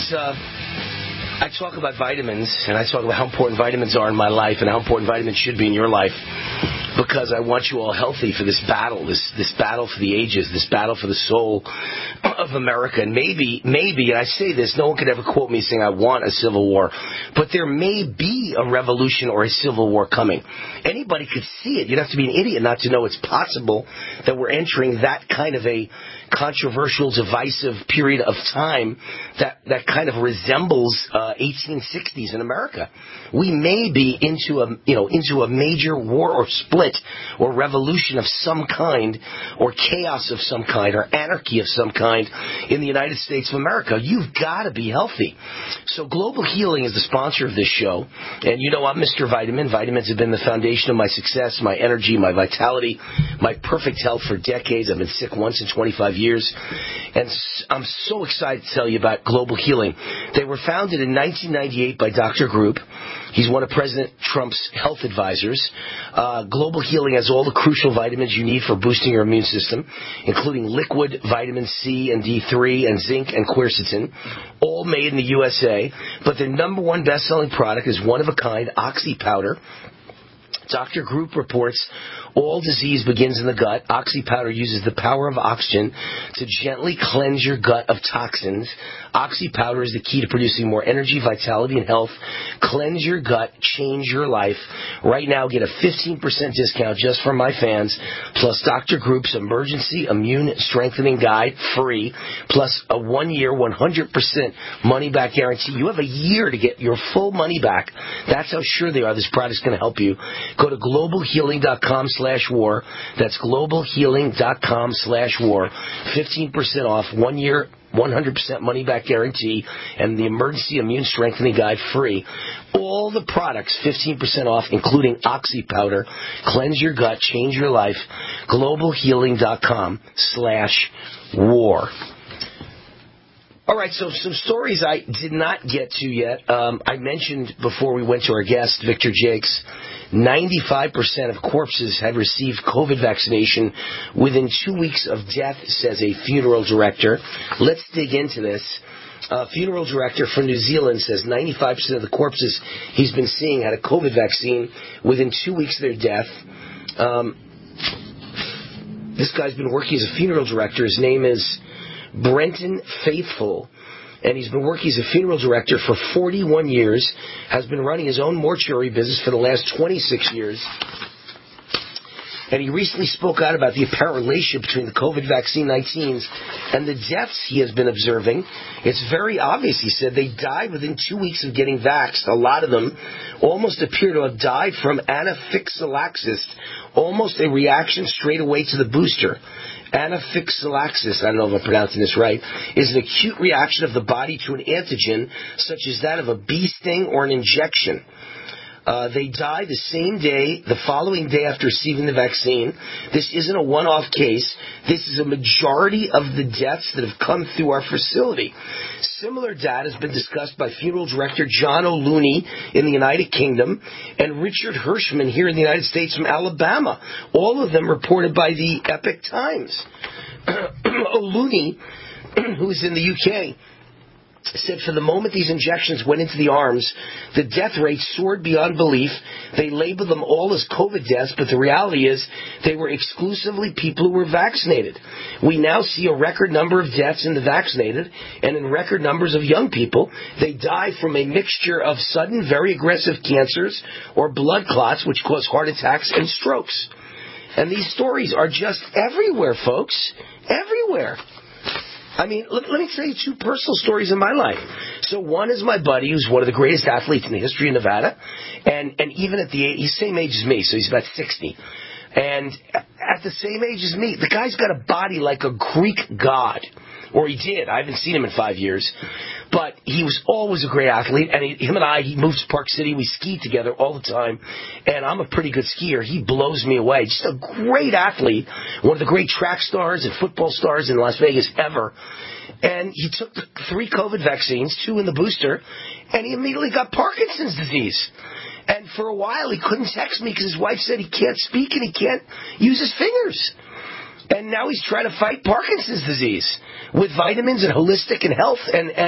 vitamins, and I talk about how important vitamins are in my life and how important vitamins should be in your life, because I want you all healthy for this battle, this battle for the ages, this battle for the soul of America. And maybe, and I say this, no one could ever quote me saying I want a civil war, but there may be a revolution or a civil war coming. Anybody could see it. You'd have to be an idiot not to know it's possible that we're entering that kind of a controversial, divisive period of time that kind of resembles 1860s in America. We may be into a major war or split or revolution of some kind, or chaos of some kind, or anarchy of some kind in the United States of America. You've got to be healthy. So Global Healing is the sponsor of this show, and I'm Mr. Vitamin. Vitamins have been the foundation of my success, my energy, my vitality, my perfect health for decades. I've been sick once in 25 years, and I'm so excited to tell you about Global Healing. They were founded in 1998 by Dr. Group. He's one of President Trump's health advisors. Global Healing has all the crucial vitamins you need for boosting your immune system, including liquid vitamin C and D3 and zinc and quercetin, all made in the USA. But their number one best-selling product is one-of-a-kind Oxy Powder. Dr. Group reports all disease begins in the gut. Oxy Powder uses the power of oxygen to gently cleanse your gut of toxins. Oxy Powder is the key to producing more energy, vitality, and health. Cleanse your gut, change your life. Right now, get a 15% discount just for my fans, plus Dr. Group's Emergency Immune Strengthening Guide, free, plus a 1-year, 100% money-back guarantee. You have a year to get your full money back. That's how sure they are this product's going to help you. Go to globalhealing.com/war. That's globalhealing.com/war. 15% off, 1 year, 100% money-back guarantee, and the Emergency Immune Strengthening Guide free. All the products 15% off, including Oxy Powder. Cleanse your gut, change your life. globalhealing.com/war. All right, so some stories I did not get to yet. I mentioned before we went to our guest, Victor Jakes, 95% of corpses had received COVID vaccination within 2 weeks of death, says a funeral director. Let's dig into this. Funeral director from New Zealand says 95% of the corpses he's been seeing had a COVID vaccine within 2 weeks of their death. This guy's been working as a funeral director. His name is Brenton Faithful. And he's been working as a funeral director for 41 years, has been running his own mortuary business for the last 26 years. And he recently spoke out about the apparent relationship between the COVID vaccine 19s and the deaths he has been observing. It's very obvious, he said. They died within 2 weeks of getting vaxxed. A lot of them almost appear to have died from anaphylaxis, almost a reaction straight away to the booster. Anaphylaxis, I don't know if I'm pronouncing this right, is an acute reaction of the body to an antigen, such as that of a bee sting or an injection. They die the same day, the following day after receiving the vaccine. This isn't a one-off case. This is a majority of the deaths that have come through our facility. Similar data has been discussed by funeral director John O'Looney in the United Kingdom and Richard Hirschman here in the United States from Alabama. All of them reported by the Epoch Times. O'Looney, who is in the UK, said for the moment these injections went into the arms, the death rate soared beyond belief. They labeled them all as COVID deaths, but the reality is they were exclusively people who were vaccinated. We now see a record number of deaths in the vaccinated and in record numbers of young people. They die from a mixture of sudden, very aggressive cancers or blood clots, which cause heart attacks and strokes. And these stories are just everywhere, folks. Everywhere. I mean, let me tell you two personal stories in my life. So one is my buddy, who's one of the greatest athletes in the history of Nevada, and even at the age, he's the same age as me, so he's about 60. And at the same age as me, the guy's got a body like a Greek god. Or he did. I haven't seen him in 5 years. But he was always a great athlete. And he moved to Park City. We skied together all the time. And I'm a pretty good skier. He blows me away. Just a great athlete. One of the great track stars and football stars in Las Vegas ever. And he took the 3 COVID vaccines, 2 in the booster, and he immediately got Parkinson's disease. And for a while, he couldn't text me because his wife said he can't speak and he can't use his fingers. And now he's trying to fight Parkinson's disease with vitamins and holistic and health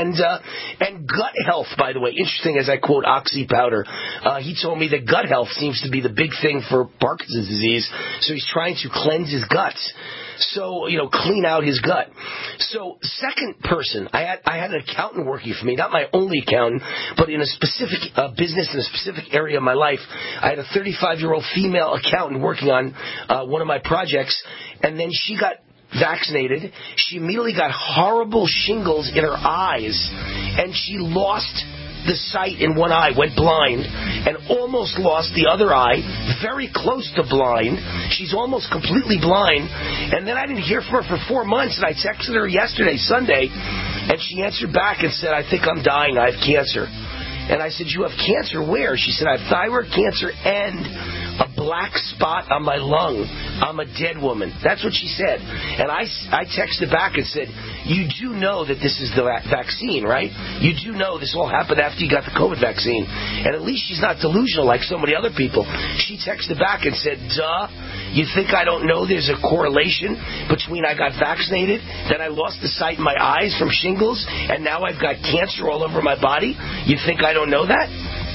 and gut health, by the way. Interesting, as I quote Oxy Powder. He told me that gut health seems to be the big thing for Parkinson's disease. So he's trying to cleanse his guts. So, clean out his gut. So, second person, I had an accountant working for me, not my only accountant, but in a specific business in a specific area of my life. I had a 35-year-old female accountant working on one of my projects, and then she got vaccinated. She immediately got horrible shingles in her eyes, and she lost the sight in one eye, went blind, and almost lost the other eye, very close to blind. She's almost completely blind. And then I didn't hear from her for 4 months, and I texted her yesterday, Sunday, and she answered back and said, I think I'm dying, I have cancer. And I said, you have cancer where? She said, I have thyroid cancer and a black spot on my lung. I'm a dead woman. That's what she said. And I texted back and said, you do know that this is the vaccine, right? You do know this all happened after you got the COVID vaccine. And at least she's not delusional like so many other people. She texted back and said, duh, you think I don't know there's a correlation between I got vaccinated, then I lost the sight in my eyes from shingles, and now I've got cancer all over my body? You think I don't know that?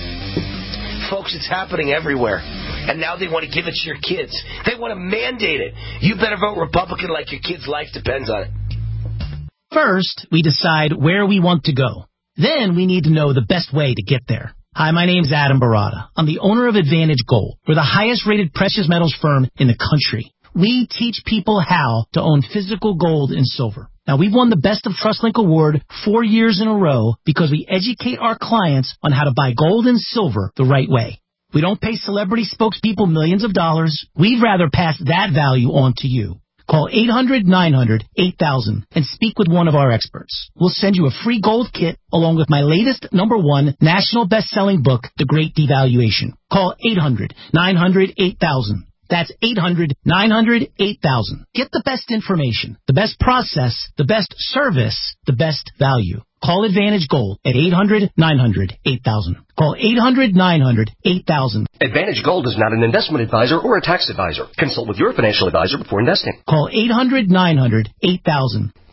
Folks, it's happening everywhere. And now they want to give it to your kids. They want to mandate it. You better vote Republican like your kid's life depends on it. First, we decide where we want to go. Then we need to know the best way to get there. Hi, my name's Adam Barada. I'm the owner of Advantage Gold. We're the highest-rated precious metals firm in the country. We teach people how to own physical gold and silver. Now, we've won the Best of TrustLink Award 4 years in a row because we educate our clients on how to buy gold and silver the right way. We don't pay celebrity spokespeople millions of dollars. We'd rather pass that value on to you. Call 800-900-8000 and speak with one of our experts. We'll send you a free gold kit along with my latest #1 national best-selling book, The Great Devaluation. Call 800-900-8000. That's 800-900-8000. Get the best information, the best process, the best service, the best value. Call Advantage Gold at 800-900-8000. Call 800-900-8000. Advantage Gold is not an investment advisor or a tax advisor. Consult with your financial advisor before investing. Call 800-900-8000.